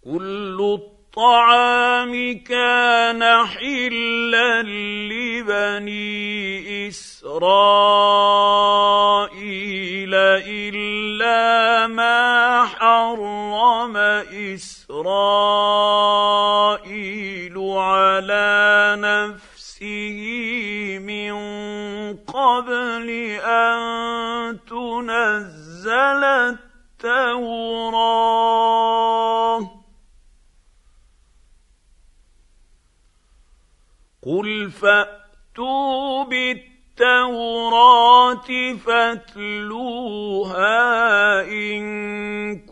كل الطعام كان حلا لبني إسرائيل إلا ما حرم إسرائيل على نفسه من قبل أن تنزل التوراة قل فأتوا بالتوراة فاتلوها إن